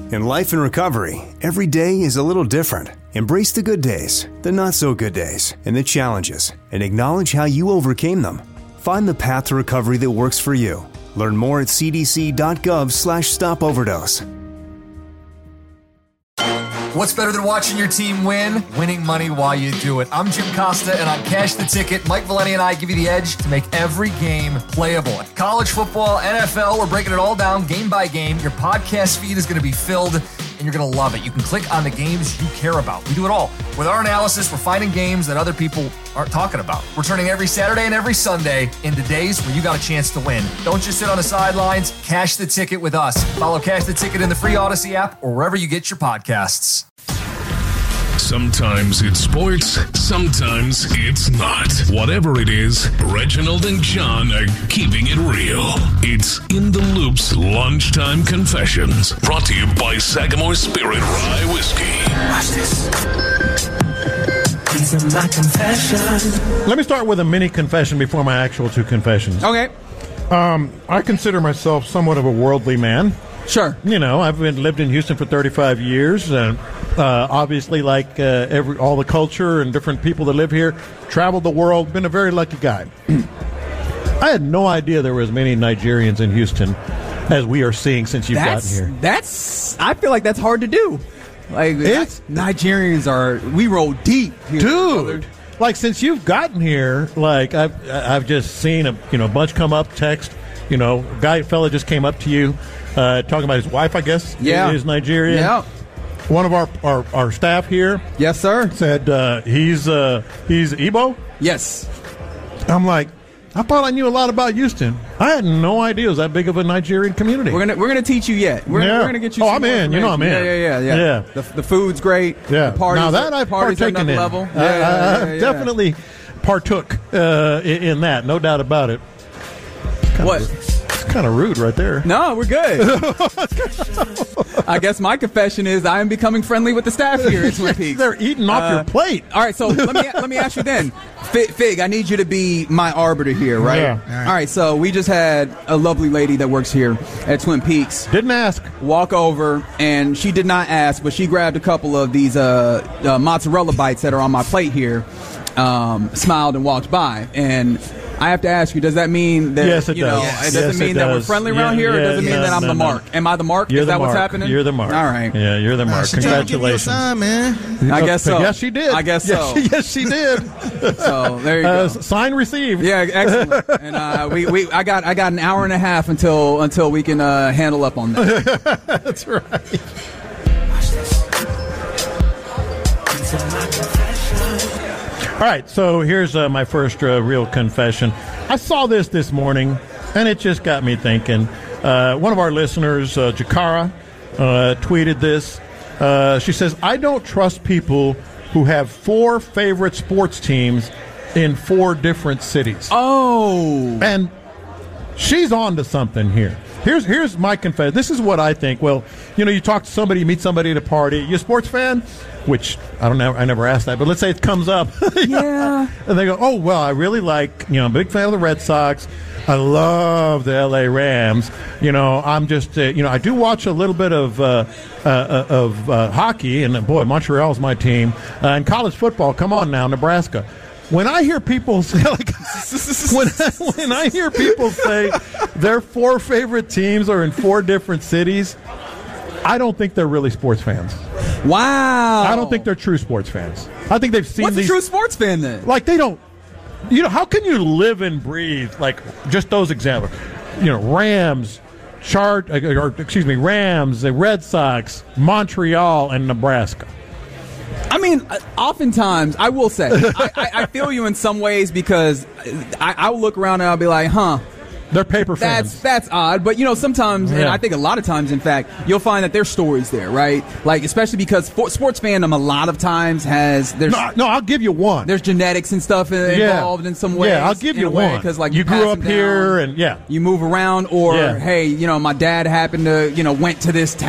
In life and recovery, every day is a little different. Embrace the good days, the not so good days, and the challenges, and acknowledge how you overcame them. Find the path to recovery that works for you. Learn more at cdc.gov/stopoverdose. What's better than watching your team win? Winning money while you do it. I'm Jim Costa, and on Cash the Ticket, Mike Valeni and I give you the edge to make every game playable. College football, NFL, we're breaking it all down game by game. Your podcast feed is going to be filled, and you're going to love it. You can click on the games you care about. We do it all. With our analysis, we're finding games that other people aren't talking about. We're turning every Saturday and every Sunday into days where you got a chance to win. Don't just sit on the sidelines. Cash the Ticket with us. Follow Cash the Ticket in the free Odyssey app or wherever you get your podcasts. Sometimes it's sports, sometimes it's not. Whatever it is, Reginald and John are keeping it real. It's In the Loop's Lunchtime Confessions, brought to you by Sagamore Spirit Rye Whiskey. Watch this. These are my confessions. Let me start with a mini confession before my actual two confessions. Okay. I consider myself somewhat of a worldly man. Sure. You know, I've lived in Houston for 35 years, and obviously, like all the culture and different people that live here, traveled the world, been a very lucky guy. I had no idea there were as many Nigerians in Houston as we are seeing since you've gotten here. I feel like that's hard to do. Like, Nigerians we roll deep here, dude. Brother. Like, since you've gotten here, like I've just seen a bunch come up, text. You know, fella just came up to you, talking about his wife, I guess. Yeah, is Nigerian. Yeah. One of our staff here, yes, sir, said he's Igbo. Yes. I'm like, I thought I knew a lot about Houston. I had no idea it was that big of a Nigerian community. We're gonna teach you yet. We're gonna get you. I'm in. You know I'm in. Yeah. The food's great. Yeah. The parties, now that I've partaken in. Level. I definitely partook in that. No doubt about it. It's kind of rude right there. No, we're good. I guess my confession is I am becoming friendly with the staff here at Twin Peaks. They're eating off your plate. All right, so let me ask you then. Fig, I need you to be my arbiter here, right? Yeah. All right, so we just had a lovely lady that works here at Twin Peaks. Didn't ask. Walk over, and she did not ask, but she grabbed a couple of these mozzarella bites that are on my plate here, smiled and walked by, and I have to ask you, does that mean that, yes, it does. It doesn't mean that we're friendly around here, or does it mean that I'm the mark? Am I the mark? You're Is that the what's mark. happening? You're the mark. All right. Yeah, you're the mark. Congratulations. Sign, man. I guess so. Yes, she did. I guess so. Yes, she did. So there you go. Sign received. Yeah, excellent. And I got an hour and a half until we can handle up on that. That's right. All right, so here's my first real confession. I saw this morning, and it just got me thinking. One of our listeners, Jakara, tweeted this. She says, I don't trust people who have 4 favorite sports teams in 4 different cities. Oh. And she's on to something here. Here's my confession. This is what I think. Well, you talk to somebody, you meet somebody at a party. You a sports fan? Which, I don't know, I never asked that, but let's say it comes up. Yeah. And they go, oh, well, I really like, I'm a big fan of the Red Sox. I love the L.A. Rams. I'm just, I do watch a little bit of hockey, and boy, Montreal's my team. And college football, come on now, Nebraska. When I hear people say, when I hear people say their 4 favorite teams are in 4 different cities, I don't think they're really sports fans. Wow. I don't think they're true sports fans. I think they've seen What's a true sports fan then? Like, they don't. How can you live and breathe like just those examples? Rams, Rams, the Red Sox, Montreal, and Nebraska. I mean, oftentimes, I will say, I feel you in some ways because I'll look around and I'll be like, they're paper fans. That's odd, but sometimes, and I think a lot of times, in fact, you'll find that there's stories there, right? Like, especially because sports fandom a lot of times No, I'll give you one. There's genetics and stuff involved in some ways. Yeah, I'll give you one because like you grew up here, and you move around, or hey, my dad happened to went to this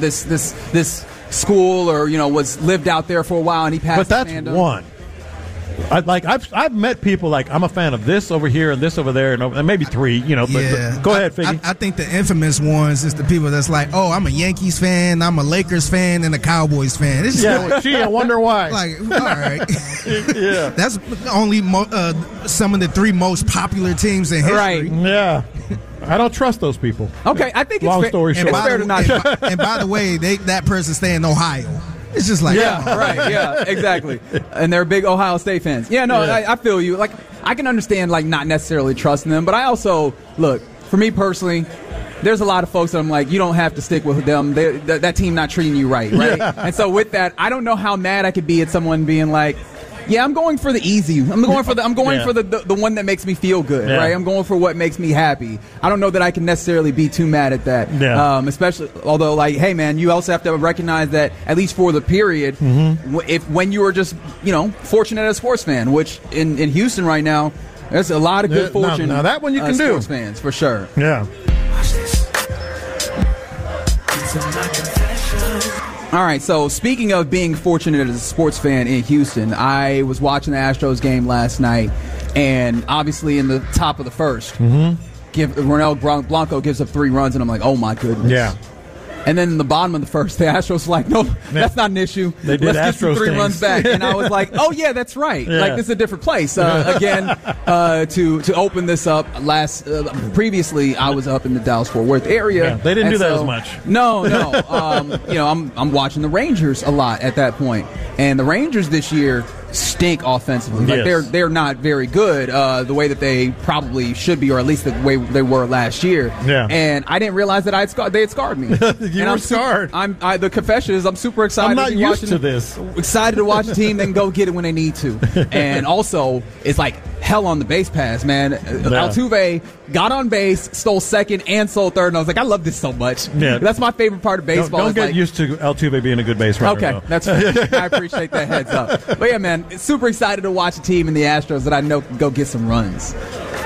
this school, or was lived out there for a while, and he passed. But that's fandom. one. I've met people like I'm a fan of this over here and this over there and maybe three, but go ahead, Figgy. I think the infamous ones is the people that's like, oh, I'm a Yankees fan, I'm a Lakers fan, and a Cowboys fan. It's just I wonder why. Like, all right. Yeah. That's only some of the three most popular teams in history. Right. Yeah. I don't trust those people. Okay, I think Long it's story short. It's fair to not. And by the way, that person stay in Ohio. It's just like, right, yeah, exactly. And they're big Ohio State fans. Yeah, no, Yeah. I feel you. Like, I can understand, like, not necessarily trusting them, but I also, look, for me personally, there's a lot of folks that I'm like, you don't have to stick with them. That team not treating you right? Yeah. And so with that, I don't know how mad I could be at someone being like, yeah, I'm going for the easy. I'm going for the one that makes me feel good, right? I'm going for what makes me happy. I don't know that I can necessarily be too mad at that. Yeah. Especially, although, like, hey, man, you also have to recognize that at least for the period, when you are just, fortunate as a sports fan, which in Houston right now, there's a lot of good fortune. Now that one you can do. Sports fans for sure. Yeah. All right, so speaking of being fortunate as a sports fan in Houston, I was watching the Astros game last night, and obviously in the top of the first, Ronel Blanco gives up 3 runs, and I'm like, oh my goodness. Yeah. And then in the bottom of the first, the Astros were like, no, that's not an issue. They did Let's get some Astros 3 things. runs back. And I was like, oh, yeah, that's right. Yeah. Like, this is a different place. Again, to open this up, previously I was up in the Dallas-Fort Worth area. Yeah, they didn't do that as much. No. I'm watching the Rangers a lot at that point. And the Rangers this year stink offensively. Like, Yes. they're not very good the way that they probably should be, or at least the way they were last year. Yeah. And I didn't realize that they had scarred me. You were scarred. The confession is I'm super excited. I'm not to be used watching to this. Excited to watch the team, then go get it when they need to. And also, it's like hell on the base pass, man. Altuve got on base, stole second, and stole third. And I was like, I love this so much. Yeah. That's my favorite part of baseball. Don't get used to Altuve being a good base runner. Okay, though. that's fair. I appreciate that heads up. But yeah, man, super excited to watch a team in the Astros that I know can go get some runs.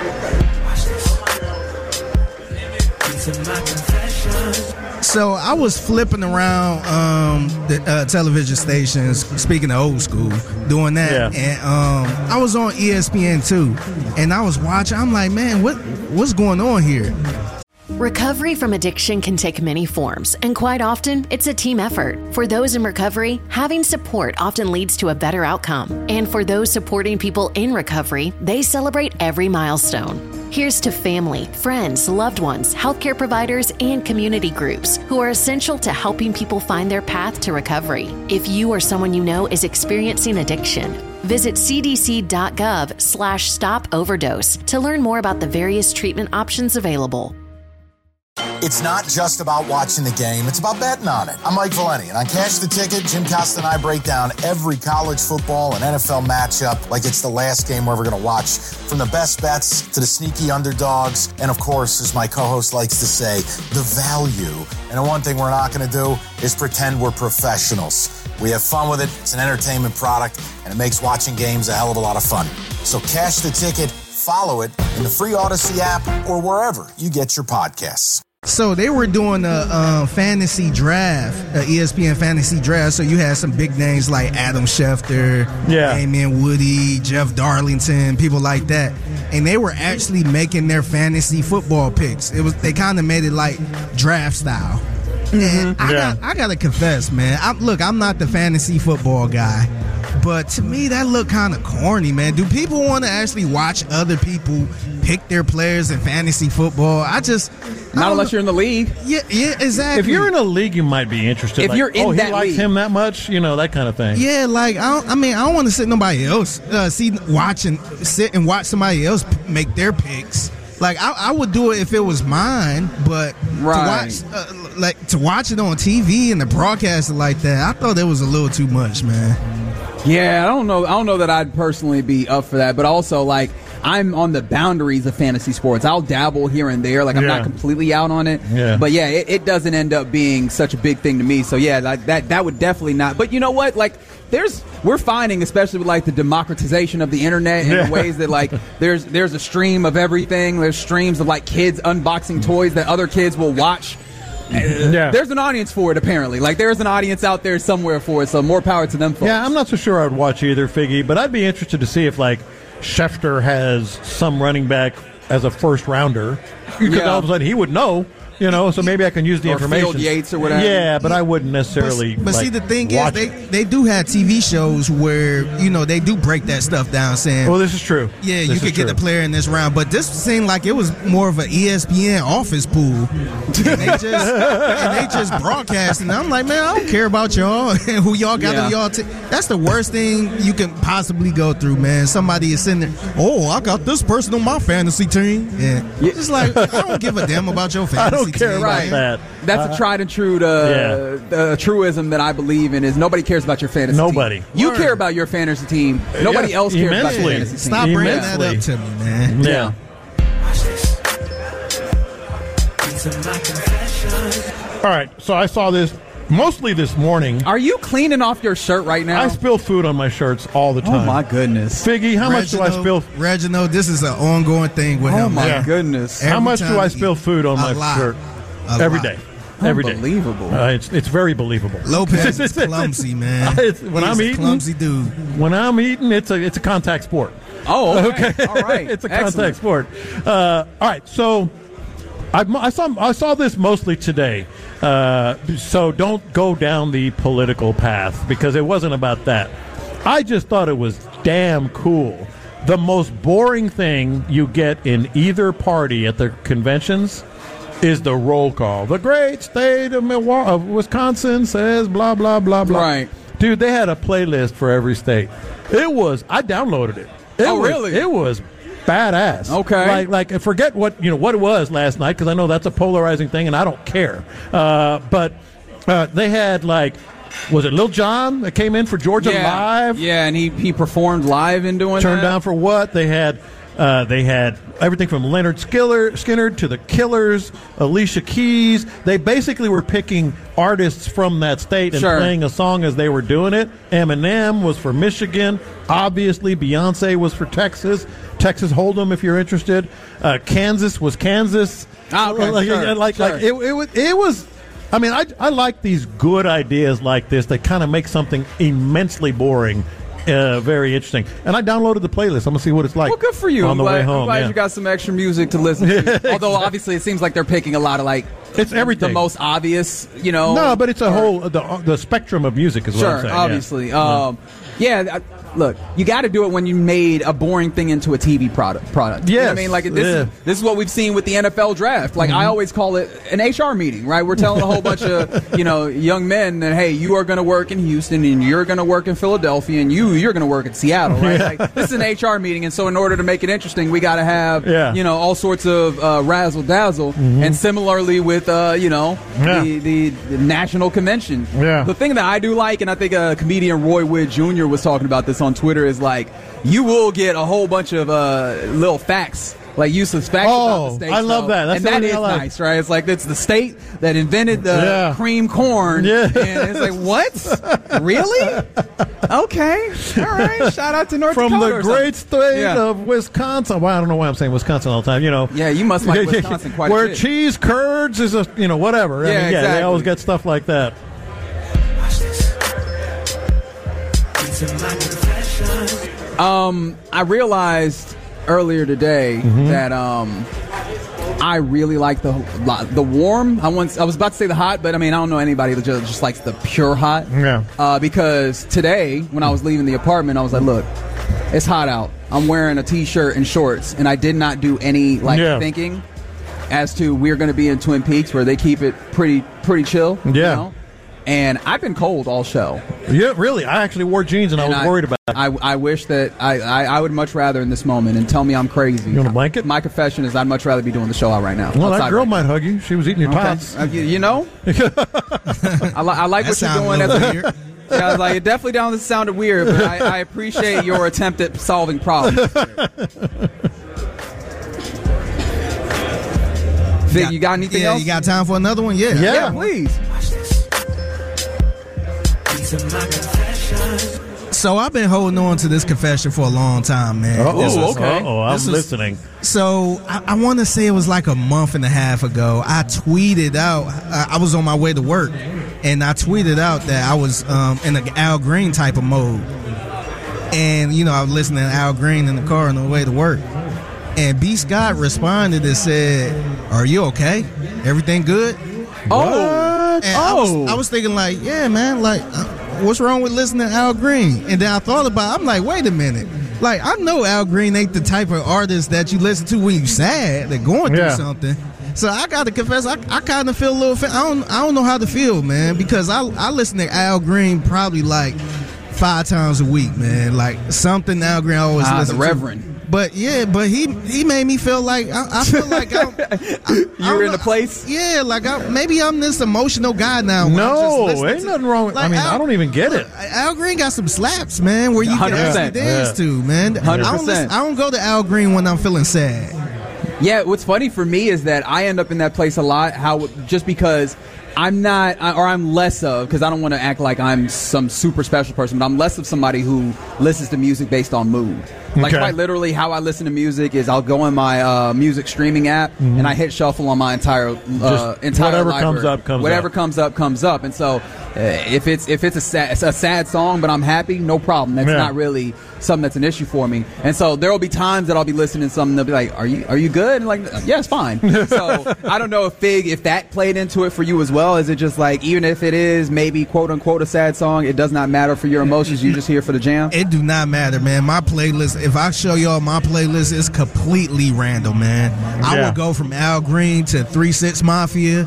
So I was flipping around the television stations, speaking of old school, doing that, and I was on ESPN too, and I was watching. I'm like, man, what's going on here? Recovery from addiction can take many forms, and quite often, it's a team effort. For those in recovery, having support often leads to a better outcome. And for those supporting people in recovery, they celebrate every milestone. Here's to family, friends, loved ones, healthcare providers, and community groups who are essential to helping people find their path to recovery. If you or someone you know is experiencing addiction, visit cdc.gov/stop-overdose to learn more about the various treatment options available. It's not just about watching the game, it's about betting on it. I'm Mike Valeni, and on Cash the Ticket, Jim Costa and I break down every college football and NFL matchup like it's the last game we're ever going to watch. From the best bets to the sneaky underdogs, and of course, as my co-host likes to say, the value. And the one thing we're not going to do is pretend we're professionals. We have fun with it, it's an entertainment product, and it makes watching games a hell of a lot of fun. So Cash the Ticket, follow it in the free Odyssey app or wherever you get your podcasts. So they were doing a fantasy draft, ESPN fantasy draft. So you had some big names like Adam Schefter, Damian Woody, Jeff Darlington, people like that. And they were actually making their fantasy football picks. They kind of made it like draft style. And I gotta confess, man. I'm not the fantasy football guy, but to me that looked kind of corny, man. Do people want to actually watch other people pick their players in fantasy football? Not unless you're in the league. Yeah, exactly. If you're in a league, you might be interested. If you're in that he likes league. him that much, that kind of thing. Yeah, like I don't want to sit nobody else sit and watch somebody else make their picks. Like I would do it if it was mine, but to watch it on TV and the broadcast like that, I thought that was a little too much, man. Yeah, I don't know that I'd personally be up for that, but also like I'm on the boundaries of fantasy sports. I'll dabble here and there, like I'm not completely out on it. Yeah. But yeah, it doesn't end up being such a big thing to me. So yeah, that would definitely not. But you know what? Like we're finding, especially with like the democratization of the internet and the ways that like there's a stream of everything. There's streams of like kids unboxing toys that other kids will watch there's an audience for it, apparently. Like, there's an audience out there somewhere for it, so more power to them folks. Yeah, I'm not so sure I would watch either, Figgy, but I'd be interested to see if, like, Schefter has some running back as a first-rounder. Because all of a sudden he would know. So maybe I can use the information. Field Yates or whatever. Yeah, but I wouldn't necessarily. But see, the thing is, they do have TV shows where they do break that stuff down, saying, "Well, this is true." Yeah, you could get the player in this round, but this seemed like it was more of an ESPN office pool. And they just broadcasting. I'm like, man, I don't care about y'all and who y'all got on y'all team. That's the worst thing you can possibly go through, man. Somebody is sitting there. Oh, I got this person on my fantasy team. Yeah, just like I don't give a damn about your fantasy. Care about that. That's a tried and true truism that I believe in is nobody cares about your fantasy team. You care about your fantasy team. Nobody else cares about your fantasy team. Stop bringing that up to me, man. Yeah. All right, so I saw this mostly this morning. Are you cleaning off your shirt right now? I spill food on my shirts all the time. Oh, my goodness. Figgy, how much do I spill? Reginald, this is an ongoing thing with him. Oh, my goodness. How much do I spill food on my shirt? Every day. Every day. Unbelievable. It's very believable. Lopez is clumsy, man. When I'm eating, clumsy dude. When I'm eating, it's a contact sport. Oh, okay. All right. It's a contact sport. All right, so I saw this mostly today. So don't go down the political path because it wasn't about that. I just thought it was damn cool. The most boring thing you get in either party at the conventions is the roll call. The great state of Wisconsin says blah, blah, blah, blah. Right. Dude, they had a playlist for every state. I downloaded it. Really? It was badass. Okay. Like forget what it was last night because I know that's a polarizing thing and I don't care. But they had was it Lil Jon that came in for Georgia Live? Yeah, and he performed live in doing Turned that. down for what? They had everything from Leonard Skinner to the Killers, Alicia Keys. They basically were picking artists from that state and playing a song as they were doing it. Eminem was for Michigan. Obviously, Beyonce was for Texas. Texas Hold'em, if you're interested. Kansas was Kansas. Okay, it was. I mean, I like these good ideas like this that kind of make something immensely boring very interesting. And I downloaded the playlist. I'm going to see what it's like. Well, good for you. On the way home. I'm glad you got some extra music to listen to. Although, obviously, it seems like they're picking a lot of it's everything. The most obvious, No, but it's a whole, the spectrum of music is what I'm saying. Obviously. Look, you got to do it when you made a boring thing into a TV product. Yes. You know what I mean? This is what we've seen with the NFL draft. I always call it an HR meeting, right? We're telling a whole bunch of, young men that, hey, you are going to work in Houston and you're going to work in Philadelphia and you're going to work in Seattle, right? This is an HR meeting. And so in order to make it interesting, we got to have, all sorts of razzle dazzle. Mm-hmm. And similarly with, the national convention. Yeah. The thing that I do like, and I think comedian Roy Wood Jr. was talking about this on Twitter, is you will get a whole bunch of little facts, useless facts about the state. I love that. That's that is nice, right? It's it's the state that invented the cream corn. Yeah. And it's what? Really? Okay. All right. Shout out to North Dakota. From the great state of Wisconsin. Well, I don't know why I'm saying Wisconsin all the time. Yeah, you must like Wisconsin quite a bit. Where cheese curds is whatever. Yeah, exactly. They always get stuff like that. I realized earlier today that I really like the warm. I was about to say the hot, but I don't know anybody that just likes the pure hot. Yeah. Because today, when I was leaving the apartment, I was like, look, it's hot out. I'm wearing a t-shirt and shorts, and I did not do any thinking as to we're going to be in Twin Peaks where they keep it pretty chill. Yeah. And I've been cold all show. Yeah, really. I actually wore jeans, and I was worried about it. I wish that I would much rather in this moment, and tell me I'm crazy. You want a blanket? My confession is I'd much rather be doing the show out right now. Well, that girl might hug you. She was eating your tots. I like what you're doing. Weird. I was it definitely sounded weird, but I appreciate your attempt at solving problems. Vic, you got anything else? You got time for another one? Yeah, please. So I've been holding on to this confession for a long time, man. I'm listening. So I want to say it was like a month and a half ago. I tweeted out, I was on my way to work, and I tweeted out that I was in an Al Green type of mode. And, I was listening to Al Green in the car on the way to work. And B. Scott responded and said, "Are you okay? Everything good?" Oh. And I was thinking like, yeah, man, like, what's wrong with listening to Al Green? And then I thought about it. I'm like, wait a minute. Like, I know Al Green ain't the type of artist that you listen to when you sad, they're going through something. So I got to confess, I kind of feel a little, I don't know how to feel, man, because I listen to Al Green probably like 5 times a week, man. Like something Al Green always listen the Reverend. to. But he made me feel like I feel like you're in the place. Yeah, like maybe I'm this emotional guy now. No, ain't nothing wrong. Like, I don't even get it. Al Green got some slaps, man, where you can actually dance to, man. 100%. I don't go to Al Green when I'm feeling sad. Yeah, what's funny for me is that I end up in that place a lot. Just because I'm not, or I'm less of, because I don't want to act like I'm some super special person, but I'm less of somebody who listens to music based on mood. Like, quite literally, how I listen to music is I'll go in my music streaming app and I hit shuffle on my entire whatever library. Comes up. And so, if it's a sad song, but I'm happy, no problem. That's not really something that's an issue for me. And so there will be times that I'll be listening to something. They'll be like, "Are you good?" And like, yeah, it's fine. So I don't know if that played into it for you as well. Is it just like, even if it is maybe quote unquote a sad song, it does not matter for your emotions? You just here for the jam? It do not matter, man. My playlist, if I show y'all my playlist, is completely random, man. I will go from Al Green to 3 6 Mafia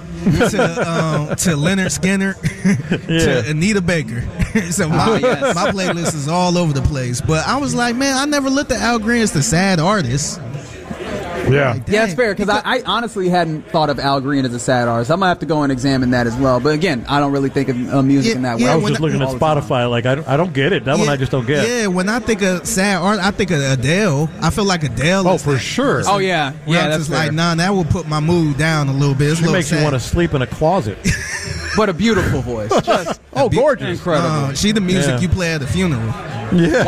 to Leonard Skinner to Anita Baker. So my playlist is all over the place. But I was like, man, I never looked at Al Green as the sad artist. Yeah. Like, yeah, it's fair, because I honestly hadn't thought of Al Green as a sad artist. I'm going to have to go and examine that as well. But again, I don't really think of music in that way. I was just looking at Spotify, like, I don't get it. That one I just don't get. Yeah, when I think of sad art, I think of Adele. I feel like Adele is for sure. Oh, yeah. Yeah, I'm that's just fair. like, nah, that will put my mood down a little bit. It's She makes you want to sleep in a closet. But a beautiful voice. Just gorgeous. Incredible. She the music you play at a funeral. Yeah.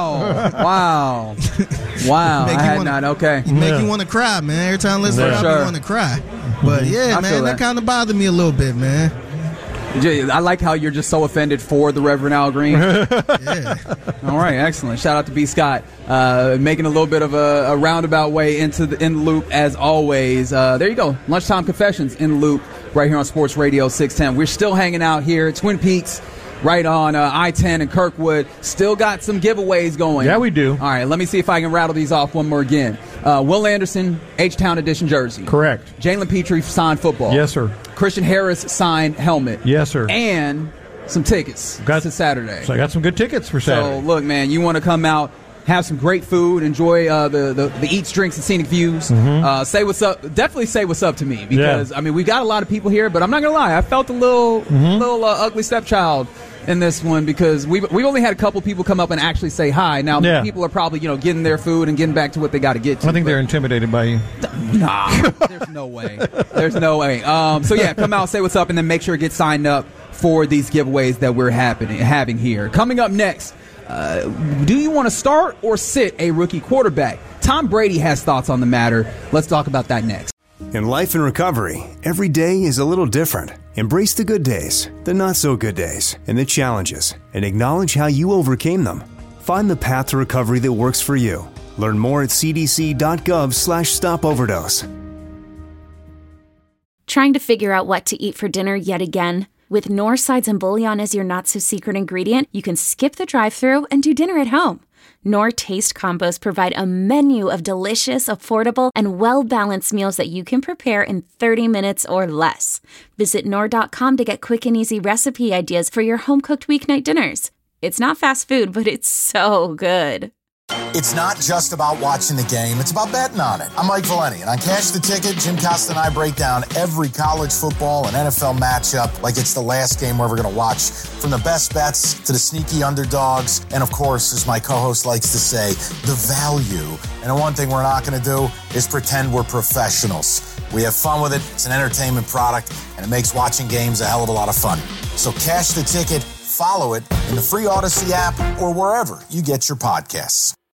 Wow. Okay. Make you want to cry, man. Every time I listen to her, you want to cry. But yeah, man, that kind of bothered me a little bit, man. I like how you're just so offended for the Reverend Al Green. Yeah. All right, excellent. Shout out to B. Scott, making a little bit of a roundabout way in the loop as always. There you go. Lunchtime Confessions in the loop right here on Sports Radio 610. We're still hanging out here at Twin Peaks, right on I-10 and Kirkwood. Still got some giveaways going. Yeah, we do. All right, let me see if I can rattle these off one more again. Will Anderson, H-Town edition jersey. Correct. Jalen Petrie signed football. Yes, sir. Christian Harris signed helmet. Yes, sir. And some tickets to Saturday. So I got some good tickets for Saturday. So look, man, you want to come out, have some great food, enjoy the eats, drinks, and scenic views. Say what's up. Definitely say what's up to me, because I mean, we got a lot of people here, but I'm not gonna lie, I felt a little ugly stepchild in this one, because we only had a couple people come up and actually say hi. Now people are probably getting their food and getting back to what they got to get to. I think they're intimidated by you. Nah, there's no way. There's no way. So yeah, come out, say what's up, and then make sure to get signed up for these giveaways that we're having here. Coming up next, do you want to start or sit a rookie quarterback? Tom Brady has thoughts on the matter. Let's talk about that next. In life and recovery, every day is a little different. Embrace the good days, the not so good days, and the challenges, and acknowledge how you overcame them. Find the path to recovery that works for you. Learn more at cdc.gov/stopoverdose. Trying to figure out what to eat for dinner yet again? With Knorr Sides and Bouillon as your not-so-secret ingredient, you can skip the drive-thru and do dinner at home. Knorr Taste Combos provide a menu of delicious, affordable, and well-balanced meals that you can prepare in 30 minutes or less. Visit Knorr.com to get quick and easy recipe ideas for your home-cooked weeknight dinners. It's not fast food, but it's so good. It's not just about watching the game, it's about betting on it. I'm Mike Valeni, and on Cash the Ticket, Jim Costa and I break down every college football and NFL matchup like it's the last game we're ever going to watch. From the best bets to the sneaky underdogs, and of course, as my co-host likes to say, the value. And the one thing we're not going to do is pretend we're professionals. We have fun with it, it's an entertainment product, and it makes watching games a hell of a lot of fun. So Cash the Ticket, follow it in the free Odyssey app or wherever you get your podcasts.